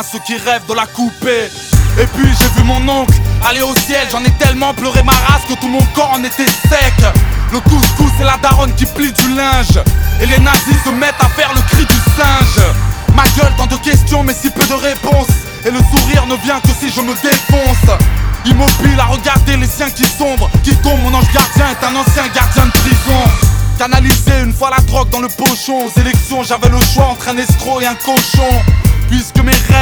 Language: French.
à ceux qui rêvent de la couper. Et puis j'ai vu mon oncle aller au ciel, j'en ai tellement pleuré ma race que tout mon corps en était sec. Le couscous c'est la daronne qui plie du linge, et les nazis se mettent à faire le cri du singe. Ma gueule tant de questions mais si peu de réponses, et le sourire ne vient que si je me défonce. Immobile à regarder les siens qui sombrent, qui tombent, mon ange gardien est un ancien gardien de prison. Canalisé une fois la drogue dans le pochon, aux élections j'avais le choix entre un escroc et un cochon. Puisque mes rêves